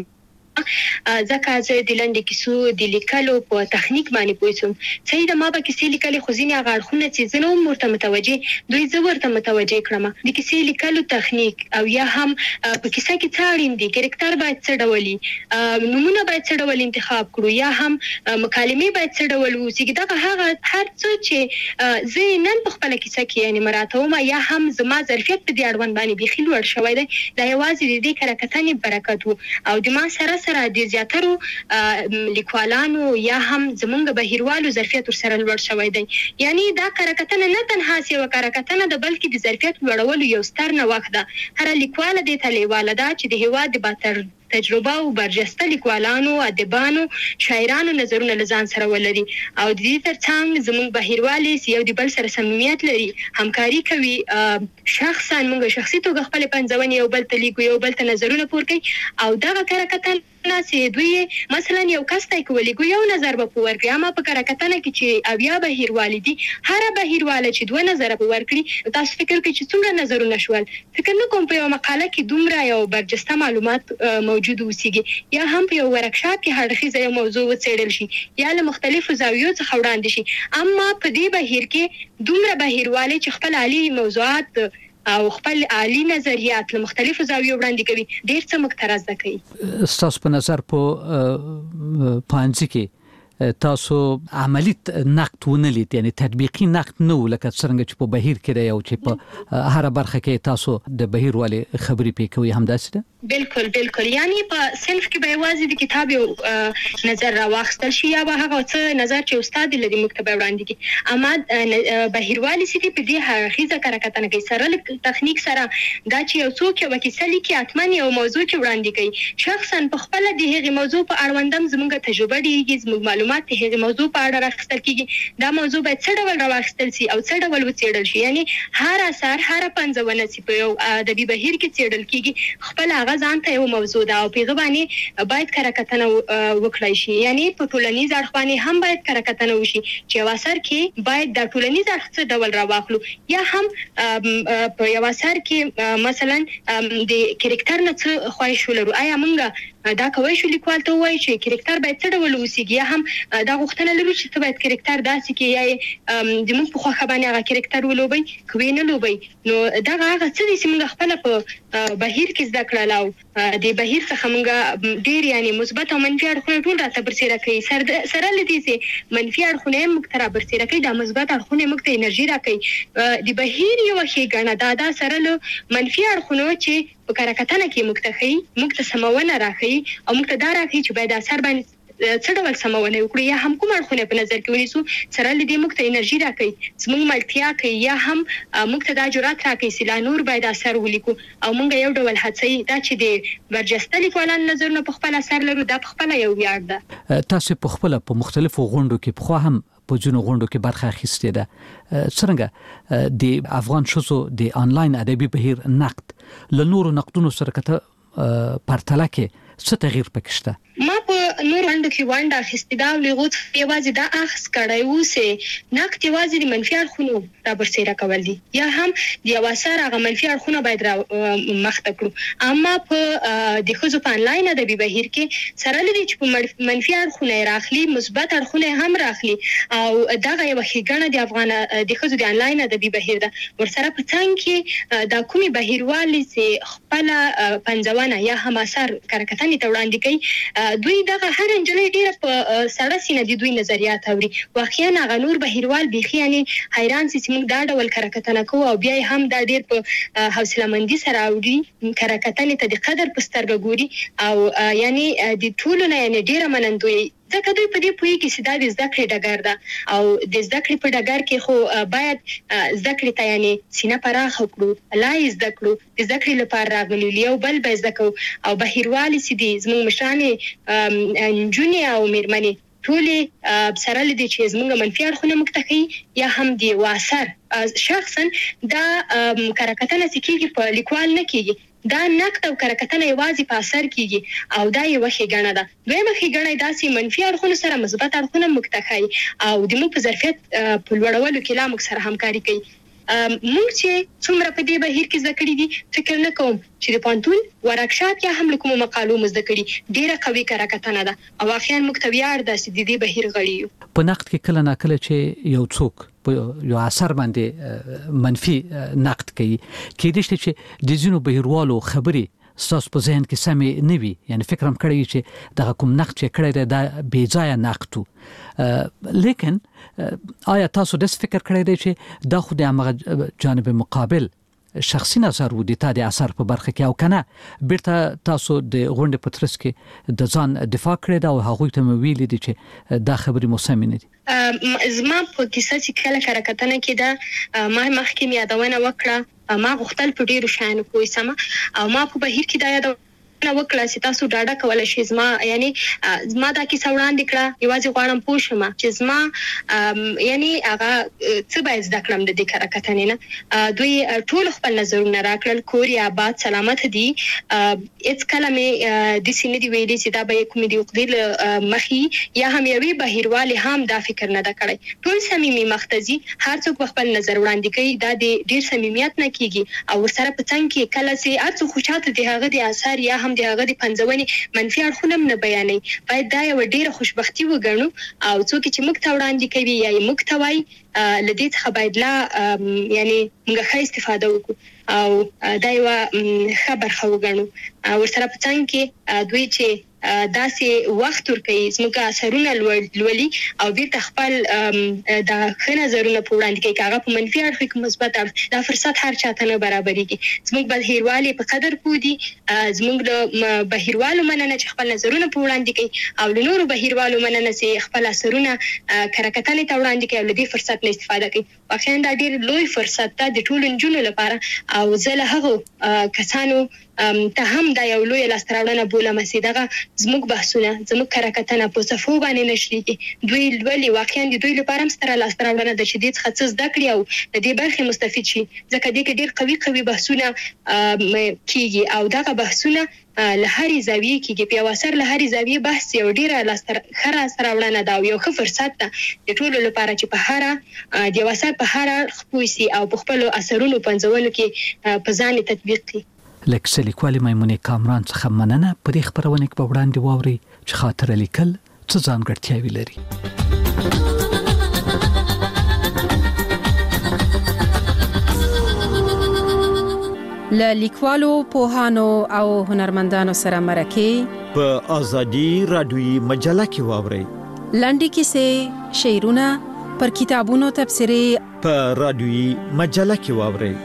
ځکه زه د لنډې کیسو د لیکلو په تخنیک باندې پوه شوم. صحیح ده، ما به کیسې لیکلې خو ځینې هغه اړخونه چې زه نه وم ورته متوجه دوی زه ورته متوجه کړم. د کیسې لیکلو تخنیک او یا هم په کیسه کې څه اړین دي، کرکټر باید څه ډول وي، نومونه باید څه ډول انتخاب کړو، یا هم مکالمې باید څه ډول ووسي. دغه هغه هر څه چې زه نن په خپله کیسه کې یعنې مراته وم یا هم زما ظرفیت په دې اړوند باندې بیخي لوړ شوی دی، دا یوازې د دې کرکټنې برکت و او د ما سره سره د زیاترو لیکوالانو یا هم زمونږ بهیروالو ظرفیت ورسره لوړ شوی دی. یعنی دا کرکټنه نه تنها یوه کرکټنه ده بلکې د ظرفیت لوړولو یو ستر نوښت ده. هره لیکواله دې ته لیواله ده چې د هېواد د باتر تجربه او برجسته لیکوالانو، ادیبانو، شاعرانو نظرونه له ځان سره ولري او د دې ترڅنګ زموږ بهیروالې یو د بل سره صمیمیت لري، همکاري کوي. شخصا موږ شخصي توګه خپلې پنځونې یو بل ته لیکو، یو بل ته نظرونه پور کوي او دغه کرکټنه چې دوی مثلا یو کس ته یې ولیکو یو نظر به په ورکړي، اما په کرکټنه کې چې اویا بهیروالې دي هره بهیرواله چې دوه نظره به ورکړي، تاسو فکر کوئ چې څومره نظرونه شول. فکر نه کوم په یوه مقاله کې دومره یو برجسته معلومات موجود اوسیږي، یا هم په یو ورکشاپ کې هر اړخیزه یو موضوع وڅېړل شي یا له مختلفو زاویو څخه وړاندې شي. اما په دې بهیر کې دومره بهیروالې چې خپل عالي موضوعات او خپل عالی نظریات له مختلفو زاویو وړاندې کوي، ډېر څه موږ ته را زده کوي. ستاسو په نظر په پوهنځي کې تاسو عملی نقد ونه لید، یعنی تطبیقي نقد نه و لکه څنګه چې په بهیر کې دی او چې په هر برخه کې تاسو د بهیر والي خبرې پې کوي، همداسې ده؟ بالکل بالکل، یعنی په صنف کې به یوازې د کتاب یو نظر راواخیستل شي یا به هغه څه نظر چې استاد یې لري موږ ته به وړاندې کړي. اما بهیروالي چې په دې هر اړخیزه کرکټنه کې سره تخنیک سره دا چې یو څوک یوه کیسه لیکي حتما یو موضوع کې وړاندې کوي. شخصا په خپله د هغې موضوع په اړوند هم زموږ تجربه ډېرېږي، زموږ معلومات معلومات د هغې موضوع په اړه راخیستل کیږي. دا موضوع باید څه ډول راواخیستل شي او څه ډول وڅېړل شي. یعنی هر اثر هر پنځونه چې په یو ادبي بهیر کې څېړل کیږي خپل هغه ځان ته یو موضوع ده او په هغه باندې باید کره کتنه وکړای شي. یعنی په ټولنیز اړخ باندې هم باید کره کتنه وشي چې یو اثر کې باید د ټولنیز اړخ څه ډول راواخلو، یا هم په یو اثر کې مثلا د کریکټر نه څه خواهش ولرو. آیا موږ دا کوي شو لیکوال ته وایي چې کریکټر باید څه ډول وسیږي، یا هم دا غوښتنه لرو چې ته باید کریکټر داسې کې یا د موږ په خوښه باندې هغه کریکټر ولوبي کوي نه لوبي. نو دا هغه څه دي چې موږ خپل په بهیر کې زده کړل او د بهیر څخه موږ ډیر یعنی مثبت او منفي اړخونه ټول راته برسېره کوي. سره لدی چې منفي اړخونه موږ تر برسېره کوي، دا مثبت اړخونه موږ ته انرژي راکوي. د بهیر یو ښېګڼه دا دا سره له منفي اړخونو چې په کره کتنه کې موږ ته ښیي، موږ ته سمونه راښیي او موږ ته دا راښیي چې باید اثر باندې څه ډول سمونه وکړو، یا هم کوم اړخونه په نظر کې ونیسو. سره له دې موږ ته انرژي راکوي، زموږ ملتیا کوي، یا هم موږ ته دا جرأت راکوي چې لا نور باید اثر ولیکو او موږ یو ډول هڅوي دا چې د برجسته لیکوالانو نظرونه په خپل اثر لرو. دا په خپل یو ویاړ ده. تاسو په خپل په مختلفو غونډو کې په خو هم په جنو غونډو کې برخه اخیستې ده. څنګه د افغان شوزو د انلاین ادبي بهیر نقد له نورو نقدونو سره کته پرتله کې څه تغییر پکې شته؟ ما په نور غونډو کې ونډه اخیستې ده او لغوت یوازې دا اخذ کړی و چې نقد یوازې د منفي اړخونو را برسېره کول دي، یا هم د یو اثر هغه منفي اړخونه باید را مخته کړو. اما په د ښځو په انلاین ادبي بهیر کې سره لري چې په منفي اړخونه راخلي، مثبت اړخونه هم راخلي او دغه یو ښېګڼه د افغان د ښځو د انلاین ادبي بهیر ده. ورسره په څنګ کې دا کومې بهیروالې چې خپل پنځونه یا هم اثر کره کتنې ته وړاندې کوي، دوی دغه هر انجلۍ ډیره په سړه سینه د دوی نظریات اوري. واقعا هغه نور بهیروال بيخي یعنی حیران سي چې موږ دا ډول کره کتنه کوو او بیا هم دا ډیر په حوصله مندي سره اوري، کره کتنې ته د قدر په سترګه ګوري او یعنی د ټولو نه یعنی ډیره منندوی. ځکه دوی په دې پوهیږي چې دا د زده کړې ډګر ده او د زده کړې په ډګر کې خو باید زده کړې ته یعنی سینه پراخه کړو، لا یې زده کړو، د زده کړې لپاره راغلي یو بل به زده کوو. او بهیروالې چې دي زموږ مشرانې نجونې او میرمنې ټولې سره لدی چې زموږ منفي اړخونه موږ ته ښیي، یا هم د یو اثر شخصا دا کره کتنه چې کېږي په لیکوال نه کېږي، دا نقد او کره کتنه یوازې په اثر کېږي او دا یو ښېګڼه ده. دویمه ښېګڼه دا چې منفي اړخونو سره مثبت اړخونه موږ ته ښیي او د موږ په ظرفیت په لوړولو کې لا موږ سره همکاري کوي. موږ چې څومره په دې بهیر کې زده کړي دي، فکر نه کوم چې د پانتون ورکشاپ یا هم له کومو مقالو مو زده کړي، ډیره قوي کره کتنه ده او واقعا موږ ته ویاړ ده چې د دې بهیر غړي یو. په نقد کې کله نه کله چې یو څوک په یو اثر باندې منفي نقد کوي، کېدای شي چې د ځینو بهیروالو خبرې ستاسو په ذهن کې سمې نه وي، یعنی فکر هم کړی چې دغه کوم نقد چې کړی دی دا بې ځایه نقد و. لیکن آیا تاسو داس فکر کړی دی چې دا خو د هغه جانب مقابل شخصي نظر و د تا د اثر په برخه کې او کنه بیرته تاسو د غونډې په ترڅ کې د ځان دفاع کړی دا او هغه ته مو ویل دي چې دا خبرې مو سمې نه دي؟ زما په کیسه چې کله کره کتنه کې دا ما مخکې مې یادونه وکړه، ما غوښتل په ډیرو شیانو پوه سم او ما په بهیر کې دا یادونه وکړه چې تاسو ډاډه کولای شئ زما یعنی زما دا کیسه وړاندې کړه، یوازې غواړم پوه شم چې زما یعنی هغه څه باید زده کړم د دې کره کتنې نه. دوی ټول خپل نظرونه راکړل، کور یې آباد سلامت دي، هیڅ کله مې د سینې دی ویلي چې دا به کوم دی وقدل مخي یا هم یوې بهیروالې هم دا فکر نه دا کړی. ټول صمیمي مختزي، هر څوک خپل نظر وړاندې کوي، دا د ډیر صمیمیت نه کیږي او ورسره په څنګ کې کله چې هر څوک خوشاته دی هغه د اثر یا هم د هغه د پنځونې منفي اړخونه نه بیانوي. باید دا یو ډیره خوشبختي وګڼو او څوک چې موږ ته وړاندې کوي یا موږ ته وایي لدې څخه باید لا یعنی موږ ښه استفاده وکړو او دا یو ښه برخه وګڼو. ورسره په څنګ کې دوی چې داسې وخت ورکوي زموږ اثرونه لولي او بیرته خپل د ښه نظرونه په وړاندې کوي، که هغه په منفي اړخ کې مثبت اړخ، دا فرصت هر چاته نه برابرېږي. زموږ بهیروالې په قدر پوه دي، زموږ له بهیروالو مننه چې خپل نظرونه په وړاندې کوي او له نورو بهیروالو مننه چې خپل اثرونه کره کتنې ته وړاندې کوي او له دې فرصت نه استفاده کوي. واقعا دا ډیر لوی فرصت ده د ټولو نجونو لپاره او زه له هغو کسانو ته هم دا یو لوی لاستراوړنه بولم چې دغه زموږ بحثونه زموږ کارکتنه په صفو باندې نشریږي دوی ولې واقعا د دوی لپاره هم ستره لاستراوړنه ده چې دې څخه څه زده کړي او د دې برخې مستفید شي ځکه دې کې ډیر قوي قوي بحثونه کیږي او دغه بحثونه له هرې زاویې کېږي په یو اثر له هرې زاویې بحث یو ډیره ښه راستراوړنه ده او یو ښه فرصت ده د ټولو لپاره چې په هره د یو اثر په هر اړخ پوه سي او په خپلو اثرونو پنځولو کې په ځان یې تطبیق کړي. لکه څه لیکوالې میمونې کامران څخه مننه. په دې خپرونه کې به وړاندې واورئ چې خاطره لیکل څه ځانګړتیاوې لري. له لیکوالو پوهانو او هنرمندانو سره مرکه په ازادي رادیوي مجله کې واورئ. لنډې کیسې، شعرونه، پر کتابونو تبصرې په رادیوي مجله کې واورئ.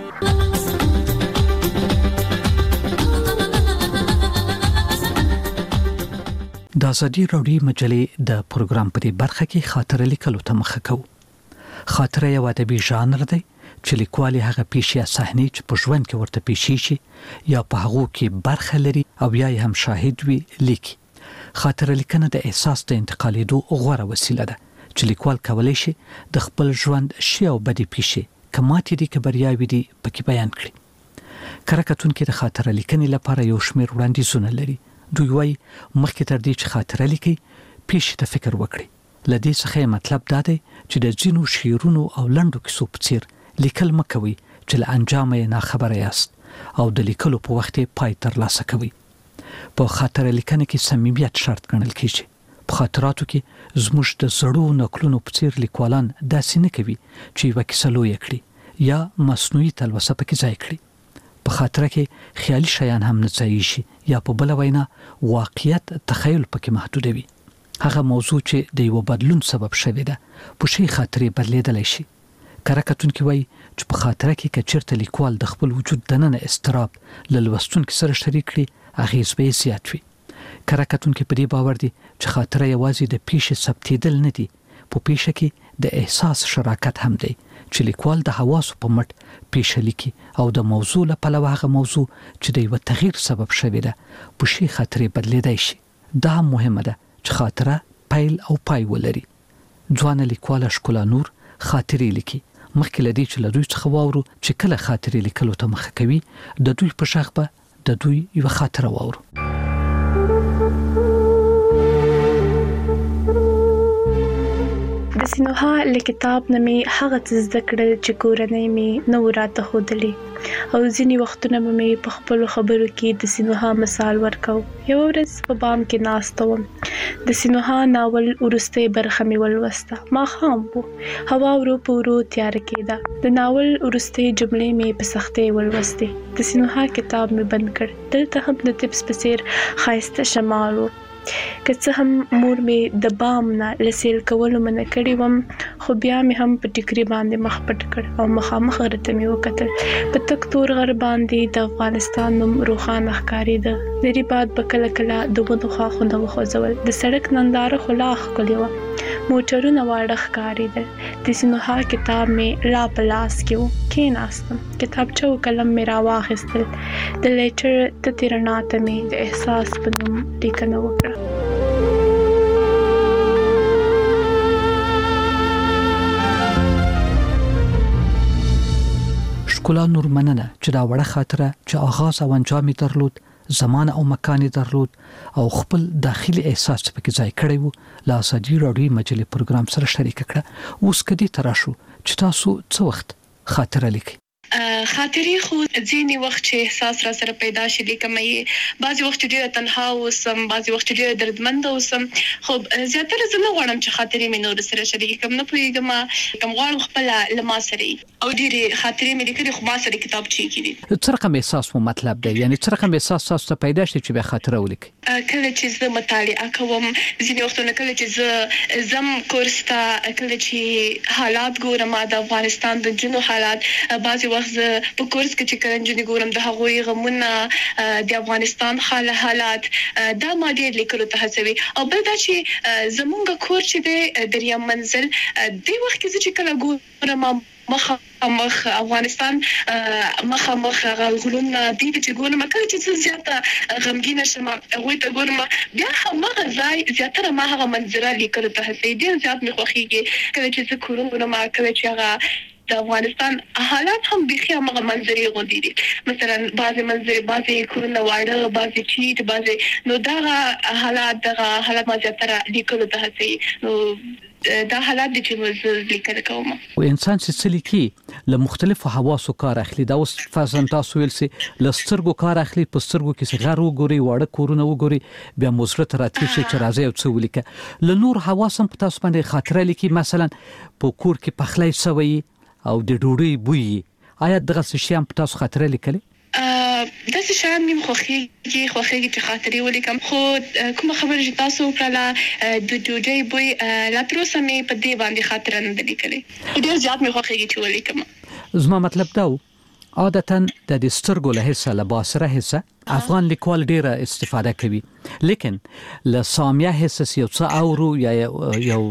د ازادي رادیوي مجلې د پروګرام په دې برخه کې خاطره لیکلو ته مخه کوو. خاطره یو ادبي ژانر دی چې لیکوال هغه پیښې یا صحنې چې په ژوند کې ورته پیښې شي یا په هغه کې برخه لري او یا هم شاهد وي لیکي. خاطره لیکنه د احساس د انتقالېدو غوره وسیله ده چې لیکوال کولی شي د خپل ژوند ښې او بدې پیښې که ماتې دي که بریاوې دي پکې بیان کړي. کره کتونکي د خاطره لیکنې لپاره یو شمېر وړاندیزونه لري. دوی وایي مخکې تر دې چې خاطره لیکئ پیښې ته فکر وکړئ. له دې څخه مطلب دا دی چې د ځینو شعرونو او لنډو کیسو په څیر لیکل مکوئ چې له انجامه یې ناخبره یاست او د لیکلو په وخت یې پای ترلاسه کوئ. په خاطره لیکنه کې صمیمیت شرط ګڼل کیږي. په خاطراتو کې زموږ د زړو نقلونو په څیر لیکوالان داسې نه کوي چې یوه کیسه لویه کړي یا مصنوعي تلوسه پکې ځای کړي. په خاطره کې خیالي شیان هم نه ځایږي یا په بله وینا واقعیت تخیل پکې محدودوي. هغه موضوع چې د یو بدلون سبب شوی ده په شي خاطرې بدلیدلی شي. کره کتونکي وایي چې په خاطره کې که چېرته لیکوال د خپل وجود دننه اضطراب له لوستونکي سره شریک کړي اغېز به یې زیات وي. کره کتونکي په دې باور دي چې خاطره یوازې د پیښې ثبتېدل نه دي، په پیښه کې د احساس شراکت هم دی چې لیکوال د حواسو په مټ پیښه لیکي او د موضوع له پلوه هغه موضوع چې د یو تغییر سبب شوی ده په شي خاطرې بدلیدای شي. دا هم مهمه ده چې خاطره پیل او پای ولري. ځوانه لیکواله ښکلا نور خاطرې لیکي. مخکې له دې چې له دوی څخه واورو چې کله خاطرې لیکلو ته مخه کوي د دوی په شاخ به د دوی یوه خاطره واورو. د سینوها له کتاب نه مې هغه څه زده کړل چې کورنۍ مې نه و راته ښودلی او ځینې وختونه به مې په خپلو خبرو کې د سینوها مثال ورکو. یوه ورځ په بام کې ناسته وم. د سینوها ناول وروستۍ برخه مې ولوسته. ماښام و، هوا ورو په ورو تیاره کېده. د ناول وروستۍ جملې مې په سختۍ ولوستې. د سینوها کتاب مې بند کړ. دلته هم د طبس په څېر ښایسته شمال و. که څه هم مور مې د بام نه له سیل کولو منع کړې وم، خو بیا مې هم په ټیکري باندې مخ پټ کړ او مخامخ غره ته مې وکتل. په تک تور غر باندې د افغانستان نوم روښانه ښکارېده. لرې باد به کله کله د ونو ښاخونه وخوځول. د سړک ننداره خو لا ښکلې وه. موټرونه واړه ښکارېدل. د سینوها کتاب مې لا په لاس کې و. کېناستم. کتابچه او قلم مې راواخیستل. د لیټر تتې رڼا ته مې د احساس په نوم لیکنه وکړه. ښکلا نور مننه چې دا وړه خاطره چې آغاز او انجام یې درلود، زمان او مکان یې درلود او خپل داخلي احساس پکې ځای کړی و له ازادي راډیوي مجلې پروګرام سره شریک کړه. اوس که دې ته راشو چې تاسو څه وخت خاطره لیکئ؟ خاطرې خو ځینې وخت چې احساس را سره پیدا شي لیکم یې. بعضې وخت ډېره تنها اوسم، بعضې وخت ډېره دردمنده اوسم، خو زیاتره زه نه غواړم چې خاطرې مې نورو سره شریکې کړم. نه پوهېږم کوم غواړم خپله له ما سره یي او ډېرې خاطرې مې لیکلې خو ما سره کتابچې کې دي. څه رقم احساس مو مطلب دی؟ یعنې څه رقم احساس تاسو ته پیدا شي چې بیا خاطره ولیکئ؟ کله چې زه مطالعه کوم، ځینې وختونه کله چې زه زم کورس ته، کله چې حالات ګورم د افغانستان د نجونو حالات، بعضې وخت زه په کورس کې چې کله نجونې ګورم د هغوی غمونه، د افغانستان حال حالات، دا ما ډېر لیکلو ته هڅوي. او بل دا چې زمونږ کور چې دی دریم منزل، دې وخت کې زه چې کله ګورم مخ مخ افغانستان مخ مخ غلغلون دي چې ګورم کله چې زیاته غمګینه شمه هغه ته ګورم بیا هغه ځای زیاتره ما هغه منظره لیکل ته هڅې دي زیات مې خوښیږي کله چې زه کورونه ما کله چې هغه د افغانستان حالات هم بيخي هغه منظرې غوډې دي مثلا بعضي منظرې بعضي کورونه واړه بعضي چیت بعضي نو دا حالات دغه حالات ما زیاتره لیکل ته هڅې نو دا حالات دي چې موږ لیکل کوم او انسان چې لیکي له مختلفو حواسو کار اخلي دا اوس فازن تاسو ویل سي له سترګو کار اخلي په سترګو کې صغار وګوري واړه کورونه وګوري بیا مثبت راتلي شي چې راځي او څه ولیکه له نور حواسم په تاسو باندې خاطره لیکي مثلا په کور کې پخلی سوي او د ډوډۍ بوی آیا دغه شی هم په تاسو خاطره لیکلي دا څه شان نیم خوخيږي خوخيږي چې خاطرې ولیکم خو کوم خبره چې تاسو کړه د ډوډۍ بوی لا تر اوسه مې په دې باندې خاطره نه لیکلي ډېر زیات مې خوخيږي چې ولیکم زما مطلب دا عادتاً د سترګو له حصہ له باسره حصہ افغان لیکوال ډیره استفاده کوي لیکن له سامعه حصہ یو څه اورو یا یو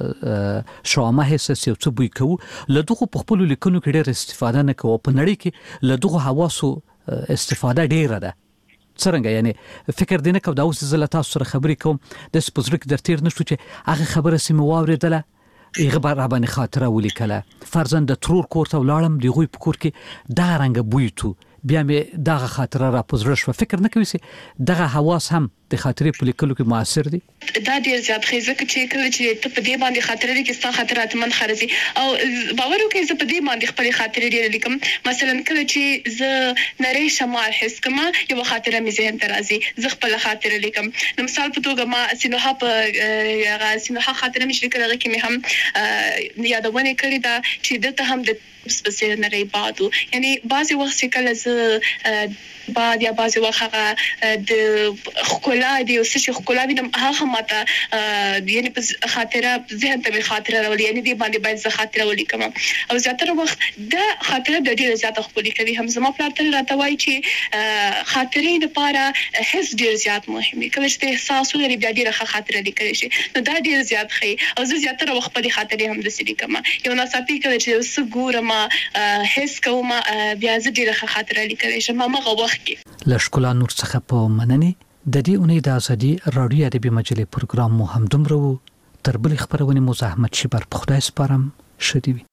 شوامه حصہ یو څه بوی کوو له دغه په خپل لیکنو کې ډیره استفاده نه کوو په نړۍ کې له دغه حواسو استفاده ډیره ده څنګه یعنی فکر دینه کو دا اوس زله تاسو سره خبرې کوم د سپوزریک در تیر نشو چې هغه خبره سیمه واوریدله ایغه بار باندې خاطره ولیکله فرزند د ترور کور ته ولاړم دی غوي په کور کې دا رنګ بوی تو بیا مې دغه خاطره را پزړه شو فکر نه کوي چې دغه حواس هم د خاطرې په لیکلو کې موثر دي دا ډیر زیات خېزه چې کله چې ته په دې باندې خاطره لري کې ستاسو خاطرات من خرزي او باور وکړئ چې په دې باندې خپل خاطرې لري لیکم مثلا کله چې ز نری شمال حس کما یو خاطره مې ذهن ته راځي ز خپل خاطره لیکم نو مثال په توګه ما سینوها په یا سینوها خاطره مې شریک لري کې مې هم یادونه کړې دا چې دته هم د سپیشل نری بادو یعنی بعضی وخت کله ز بعد یا بعضی وخت هغه د خلا دی او څه خلا وینم هغه ماته یعنی په خاطره ذهن ته خاطره راولي یعنی دې باندې باید زه خاطره ولیکم او زیاتره وخت دا خاطره د ډیره زیاته خپل کوي هم زما پلان راته وایي چې خاطرې لپاره حس ډیر زیات مهمه کوي چې احساس ولري بیا ډیره خاطره لیکل شي نو دا ډیر زیات خي او زه زیاتره وخت په خاطرې هم د سړي کما یو ناڅاپي کوي چې څه ګورم حس کوم بیا زه ډیره خاطره لیکل شي ما مغه وخت کې لشکلا نور څخه په مننه د دې اونۍ د ازادي رادیو ادبي مجلې پروګرام مو هم دومره وو تر بل خبرونه مو زحمت شي بر په خدای سپارم شدي وي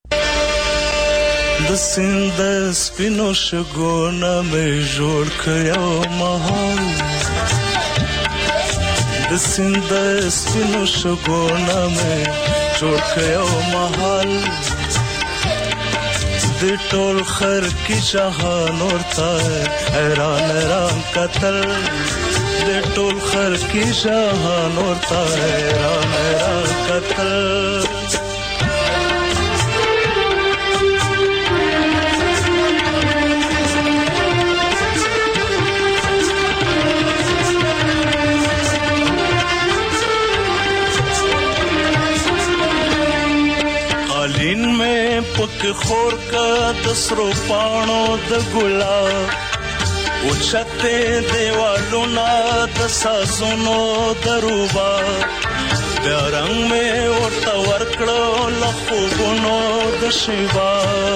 د سیند سپینو شګونه مې جوړ کړو مهال د سیند سپینو شګونه مې جوړ کړو مهال د ټول خر کی جهان ورته حیران حیران قتل د ټول خر کی جهان ورته حیران حیران قتل قالین میں پک خور کا دسرو پانو د ګلاب اوچته دیوالو نا د سازونو دروبا د رنگ میں ورته ورکړو لخوګونو د شیوا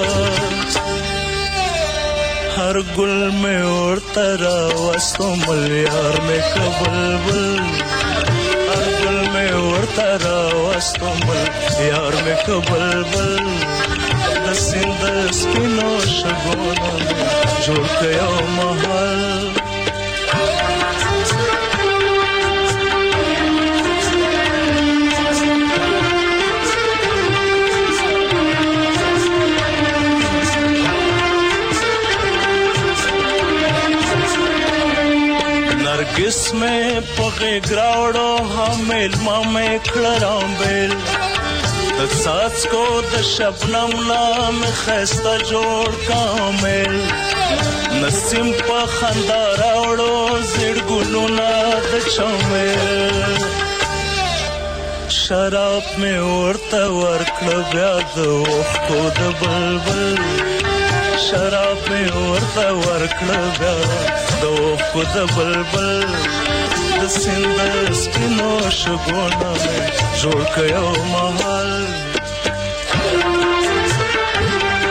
هر ګل میں ورته راوستو ملیار میں کبلبل هر ګل میں ورته راوستو ملیار میں کبلبل د سیند سپینو شګونو جوړ کړو محل نرگس میں پغه گراوړو حامل ما مې کړم بیل د ساز کو د شبنم نام خسته جوړ کامل نسیم په خندا راوړو زړ ګلونا د چمل شراب مې ورته ورکړ بیا د وختو د بلبل شراب مې ورته ورکړ بیا د وختو د بلبل د سیند سپینو شګونو مې جوړ کړو محل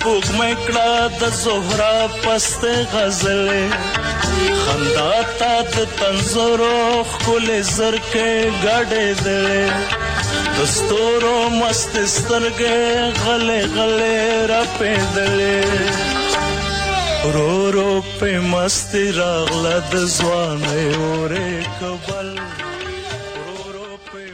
سپوږمۍ کړه د زهرا پسته غزلې خندا تا د تنزورو ښکلې زرکې ګډې دلې د ستورو مست سترګې غلې غلې راپېدلې رو رو په مستی راغله د ځوانۍ اورې کبل